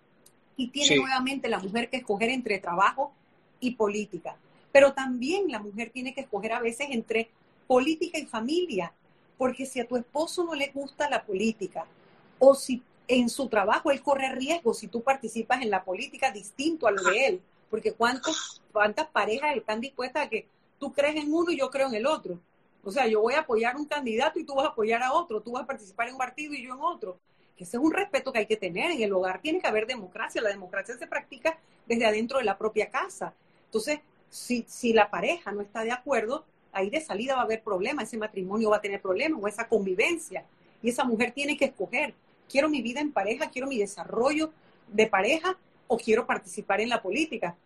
Y tiene sí. nuevamente la mujer que escoger entre trabajo y política. Pero también la mujer tiene que escoger a veces entre política y familia, porque si a tu esposo no le gusta la política, o si en su trabajo él corre riesgo si tú participas en la política distinto a lo de él, porque cuántos, cuántas parejas están dispuestas a que tú crees en uno y yo creo en el otro. O sea, yo voy a apoyar a un candidato y tú vas a apoyar a otro, tú vas a participar en un partido y yo en otro. Ese es un respeto que hay que tener. En el hogar tiene que haber democracia. La democracia se practica desde adentro de la propia casa. Entonces, si, si la pareja no está de acuerdo, ahí de salida va a haber problemas, ese matrimonio va a tener problemas, o esa convivencia. Y esa mujer tiene que escoger, quiero mi vida en pareja, quiero mi desarrollo de pareja, o quiero participar en la política.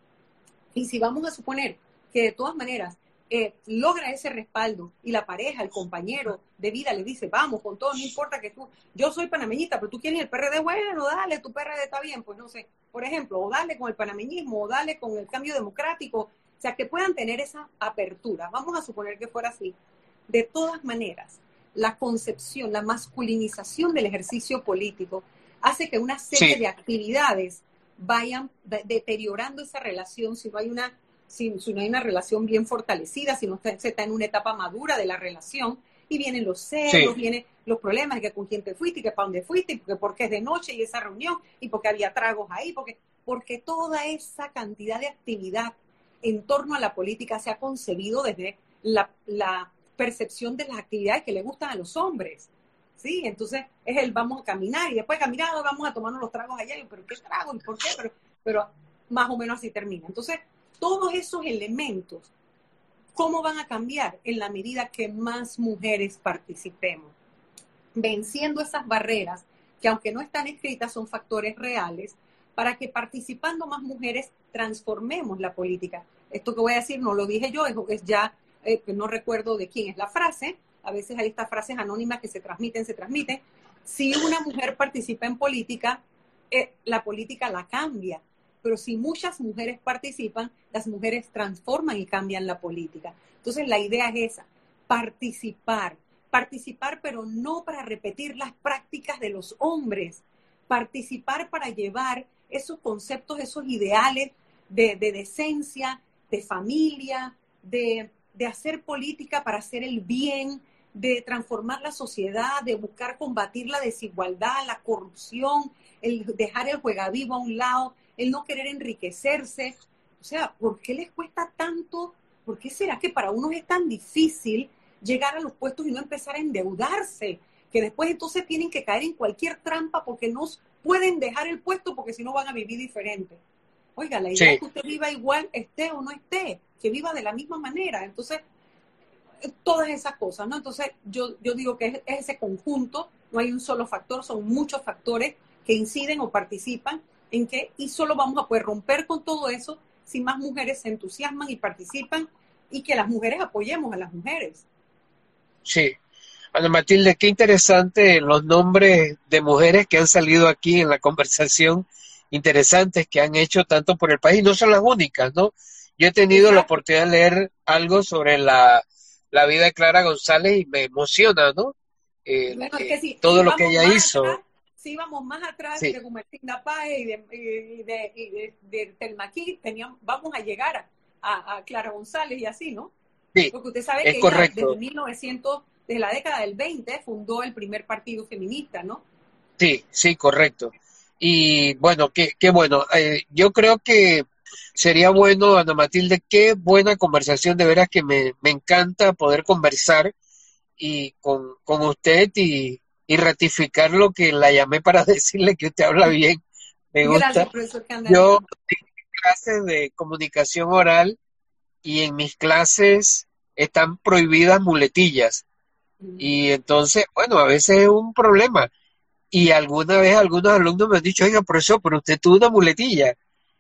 Y si vamos a suponer que de todas maneras eh, logra ese respaldo, y la pareja, el compañero de vida le dice, vamos, con todo, no importa que tú, yo soy panameñista, pero tú quieres el P R D, bueno, dale, tu P R D está bien, pues no sé, por ejemplo, o dale con el panameñismo, o dale con el cambio democrático. O sea, que puedan tener esa apertura. Vamos a suponer que fuera así. De todas maneras, la concepción, la masculinización del ejercicio político hace que una serie sí. de actividades vayan de- deteriorando esa relación si no hay una, si, si no hay una relación bien fortalecida, si no está, se está en una etapa madura de la relación, y vienen los celos, sí. vienen los problemas de que con quién te fuiste, y que para dónde fuiste, y porque, porque es de noche y esa reunión, y porque había tragos ahí, porque, porque toda esa cantidad de actividad en torno a la política se ha concebido desde la, la percepción de las actividades que le gustan a los hombres, ¿sí? Entonces es el vamos a caminar y después de caminar vamos a tomarnos los tragos allá, y, pero ¿qué trago? ¿Y por qué? Pero, pero más o menos así termina. Entonces, todos esos elementos, ¿cómo van a cambiar? En la medida que más mujeres participemos, venciendo esas barreras que aunque no están escritas son factores reales, para que participando más mujeres transformemos la política. Esto que voy a decir no lo dije yo, es, es ya, eh, no recuerdo de quién es la frase, a veces hay estas frases anónimas que se transmiten, se transmiten. Si una mujer participa en política, eh, la política la cambia, pero si muchas mujeres participan, las mujeres transforman y cambian la política. Entonces la idea es esa, participar, participar pero no para repetir las prácticas de los hombres, participar para llevar esos conceptos, esos ideales de, de decencia, de familia, de, de hacer política para hacer el bien, de transformar la sociedad, de buscar combatir la desigualdad, la corrupción, el dejar el juegavivo a un lado, el no querer enriquecerse. O sea, ¿por qué les cuesta tanto? ¿Por qué será que para unos es tan difícil llegar a los puestos y no empezar a endeudarse? Que después entonces tienen que caer en cualquier trampa porque no pueden dejar el puesto porque si no van a vivir diferente. Oiga, la idea sí. es que usted viva igual, esté o no esté, que viva de la misma manera. Entonces, todas esas cosas, ¿no? Entonces, yo, yo digo que es, es ese conjunto, no hay un solo factor, son muchos factores que inciden o participan en que, y solo vamos a poder romper con todo eso si más mujeres se entusiasman y participan y que las mujeres apoyemos a las mujeres. Sí. Ana Matilde, qué interesante los nombres de mujeres que han salido aquí en la conversación, interesantes que han hecho tanto por el país, no son las únicas, ¿no? Yo he tenido Exacto. la oportunidad de leer algo sobre la, la vida de Clara González y me emociona, ¿no? Eh, bueno, es que si, todo si lo que ella hizo. Atrás, si íbamos más atrás sí. de Gumersinda Páez y de, y de, y de, de Telmaquí, teníamos, vamos a llegar a, a, a Clara González y así, ¿no? Sí, porque usted sabe es que correcto. ella desde mil novecientos, desde la década del veinte, fundó el primer partido feminista, ¿no? Sí, sí, correcto. Y bueno, qué, qué bueno. Eh, yo creo que sería bueno, Ana Matilde, qué buena conversación, de veras que me, me encanta poder conversar y con, con usted y, y ratificar lo que la llamé para decirle que usted habla bien. Me gusta. Gracias, profesor Yo Candelario. tengo clases de comunicación oral y en mis clases están prohibidas muletillas. Y entonces, bueno, a veces es un problema. Y alguna vez algunos alumnos me han dicho, oiga, profesor, pero usted tuvo una muletilla.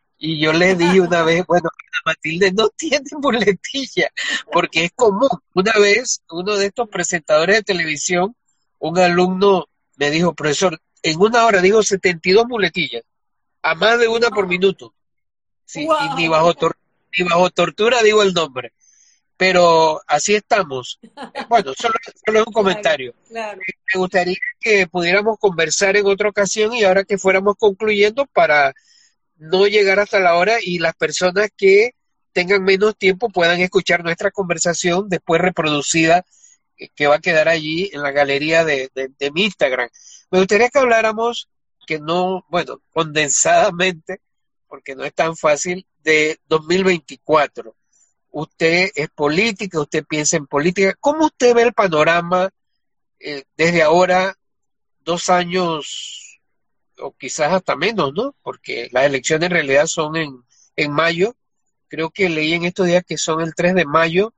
Y yo le dije una vez, bueno, Matilde no tiene muletilla, porque es común. Una vez, uno de estos presentadores de televisión, un alumno me dijo, profesor, en una hora digo setenta y dos muletillas, a más de una por Wow, minuto. Sí, y ni wow. bajo, tor- ni bajo tortura digo el nombre. Pero así estamos. Eh, Bueno, solo, solo es un Claro, comentario. claro. Me gustaría que pudiéramos conversar en otra ocasión y ahora que fuéramos concluyendo para no llegar hasta la hora y las personas que tengan menos tiempo puedan escuchar nuestra conversación después reproducida, eh, que va a quedar allí en la galería de, de, de mi Instagram. Me gustaría que habláramos, que no, bueno, condensadamente, porque no es tan fácil, de dos mil veinticuatro. Usted es política, usted piensa en política. ¿Cómo usted ve el panorama eh, desde ahora, dos años o quizás hasta menos, ¿no? Porque las elecciones en realidad son en, en mayo. Creo que leí en estos días que son el tres de mayo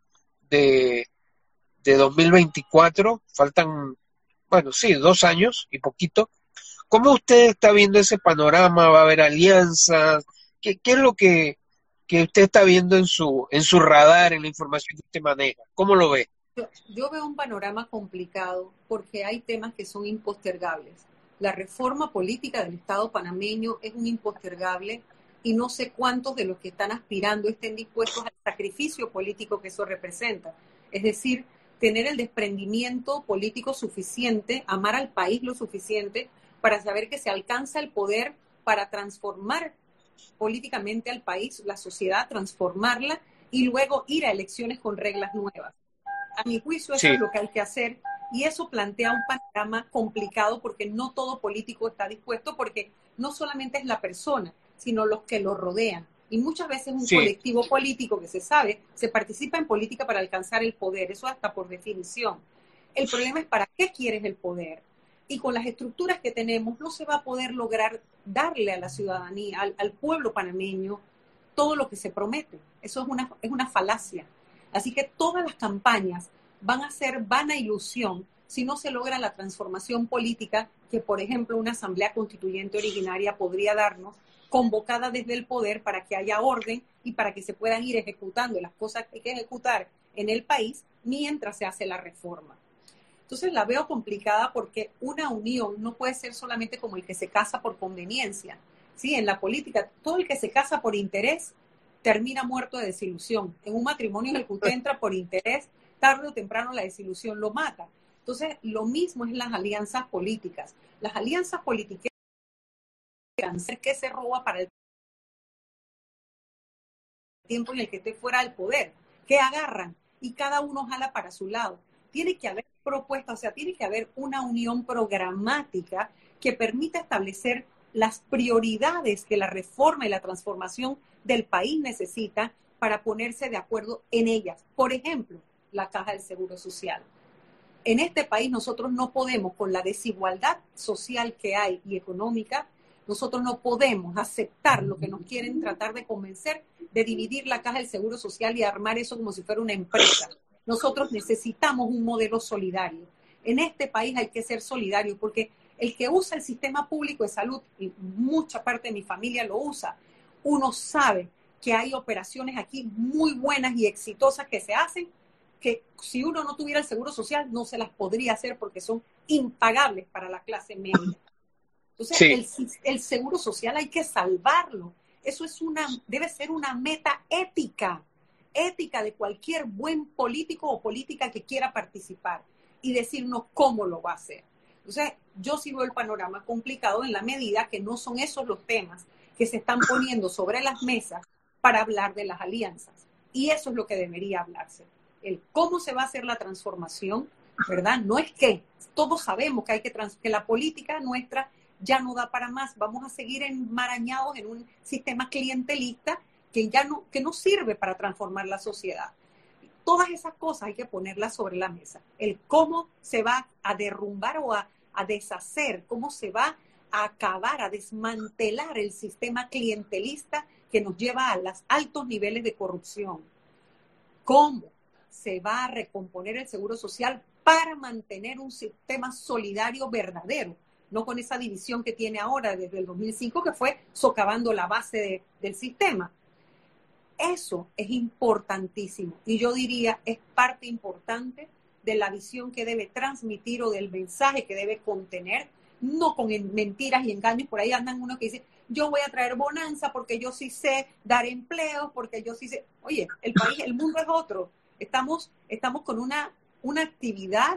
de, de dos mil veinticuatro. Faltan, bueno, sí, dos años y poquito. ¿Cómo usted está viendo ese panorama? ¿Va a haber alianzas? ¿Qué, qué es lo que, que usted está viendo en su, en su radar, en la información que usted maneja? ¿Cómo lo ve? Yo, yo veo un panorama complicado porque hay temas que son impostergables. La reforma política del Estado panameño es un impostergable y no sé cuántos de los que están aspirando estén dispuestos al sacrificio político que eso representa. Es decir, tener el desprendimiento político suficiente, amar al país lo suficiente para saber que se alcanza el poder para transformar políticamente al país, la sociedad, transformarla y luego ir a elecciones con reglas nuevas. A mi juicio eso Sí, es lo que hay que hacer y eso plantea un panorama complicado porque no todo político está dispuesto porque no solamente es la persona, sino los que lo rodean. Y muchas veces un sí, colectivo político que se sabe, se participa en política para alcanzar el poder, eso hasta por definición. El problema es para qué quieres el poder. Y con las estructuras que tenemos no se va a poder lograr darle a la ciudadanía, al, al pueblo panameño, todo lo que se promete. Eso es una, es una falacia. Así que todas las campañas van a ser vana ilusión si no se logra la transformación política que, por ejemplo, una asamblea constituyente originaria podría darnos, convocada desde el poder para que haya orden y para que se puedan ir ejecutando las cosas que hay que ejecutar en el país mientras se hace la reforma. Entonces la veo complicada porque una unión no puede ser solamente como el que se casa por conveniencia. ¿Sí? En la política, todo el que se casa por interés termina muerto de desilusión. En un matrimonio en el que usted entra por interés, tarde o temprano la desilusión lo mata. Entonces, lo mismo es las alianzas políticas. Las alianzas políticas ser que se roba para el tiempo en el que esté fuera del poder, que agarran y cada uno jala para su lado. Tiene que haber propuestas, o sea, tiene que haber una unión programática que permita establecer las prioridades que la reforma y la transformación del país necesita para ponerse de acuerdo en ellas. Por ejemplo, la Caja del Seguro Social. En este país nosotros no podemos, con la desigualdad social que hay y económica, nosotros no podemos aceptar lo que nos quieren tratar de convencer de dividir la Caja del Seguro Social y armar eso como si fuera una empresa. Nosotros necesitamos un modelo solidario. En este país hay que ser solidario porque el que usa el sistema público de salud, y mucha parte de mi familia lo usa, uno sabe que hay operaciones aquí muy buenas y exitosas que se hacen que si uno no tuviera el seguro social no se las podría hacer porque son impagables para la clase media. Entonces, sí, el, el seguro social hay que salvarlo. Eso es una, debe ser una meta ética, ética de cualquier buen político o política que quiera participar y decirnos cómo lo va a hacer. Entonces, yo sí veo el panorama complicado en la medida que no son esos los temas que se están poniendo sobre las mesas para hablar de las alianzas. Y eso es lo que debería hablarse. El cómo se va a hacer la transformación, ¿verdad? No es que todos sabemos que hay que trans que la política nuestra ya no da para más, vamos a seguir enmarañados en un sistema clientelista que ya no, que no sirve para transformar la sociedad. Todas esas cosas hay que ponerlas sobre la mesa. El cómo se va a derrumbar o a a deshacer, cómo se va a acabar, a desmantelar el sistema clientelista que nos lleva a los altos niveles de corrupción. ¿Cómo se va a recomponer el Seguro Social para mantener un sistema solidario verdadero? No con esa división que tiene ahora desde el dos mil cinco, que fue socavando la base de, del sistema. Eso es importantísimo y yo diría es parte importante de la visión que debe transmitir o del mensaje que debe contener, no con mentiras y engaños. Por ahí andan unos que dicen, yo voy a traer bonanza porque yo sí sé dar empleos, porque yo sí sé... Oye, el país, el mundo es otro. Estamos, estamos con una, una actividad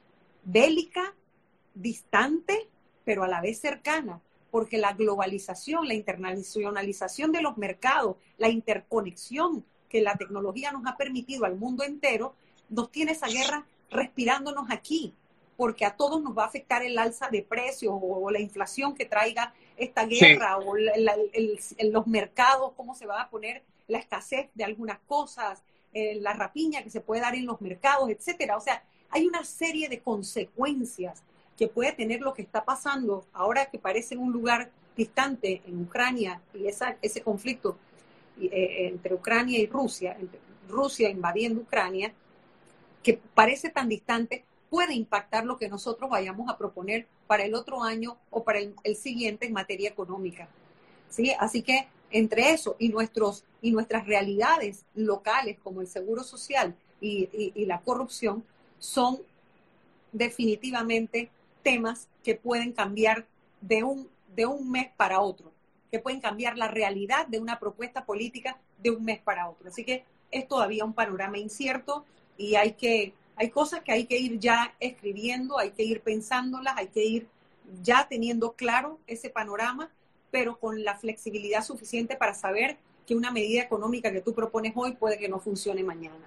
bélica, distante, pero a la vez cercana, porque la globalización, la internacionalización de los mercados, la interconexión que la tecnología nos ha permitido al mundo entero, nos tiene esa guerra respirándonos aquí, porque a todos nos va a afectar el alza de precios o, o la inflación que traiga esta guerra, sí. o la, la, el, el, los mercados, cómo se va a poner la escasez de algunas cosas, eh, la rapiña que se puede dar en los mercados, etcétera. O sea, hay una serie de consecuencias que puede tener lo que está pasando ahora, que parece un lugar distante en Ucrania y esa, ese conflicto eh, entre Ucrania y Rusia, entre Rusia invadiendo Ucrania, que parece tan distante, puede impactar lo que nosotros vayamos a proponer para el otro año o para el, el siguiente en materia económica. ¿Sí? Así que entre eso y, nuestros, y nuestras realidades locales como el seguro social y, y, y la corrupción son definitivamente temas que pueden cambiar de un, de un mes para otro, que pueden cambiar la realidad de una propuesta política de un mes para otro. Así que es todavía un panorama incierto y hay que, hay cosas que hay que ir ya escribiendo, hay que ir pensándolas, hay que ir ya teniendo claro ese panorama, pero con la flexibilidad suficiente para saber que una medida económica que tú propones hoy puede que no funcione mañana.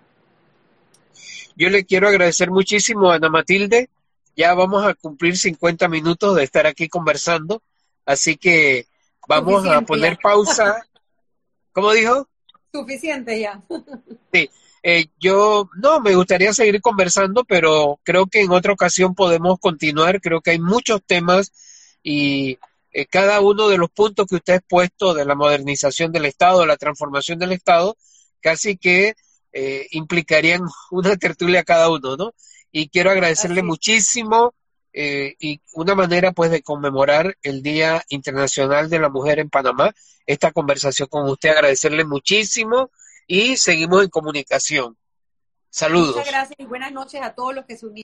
Yo le quiero agradecer muchísimo a Ana Matilde. Ya vamos a cumplir cincuenta minutos de estar aquí conversando, así que vamos Suficiente a poner ya. pausa. ¿Cómo dijo? Suficiente ya. Sí, eh, yo no, me gustaría seguir conversando, pero creo que en otra ocasión podemos continuar. Creo que hay muchos temas y eh, cada uno de los puntos que usted ha expuesto de la modernización del Estado, de la transformación del Estado, casi que eh, implicarían una tertulia cada uno, ¿no? Y quiero agradecerle Así. muchísimo eh, y una manera pues de conmemorar el Día Internacional de la Mujer en Panamá, esta conversación con usted, agradecerle muchísimo y seguimos en comunicación. Saludos. Muchas gracias y buenas noches a todos los que se unieron.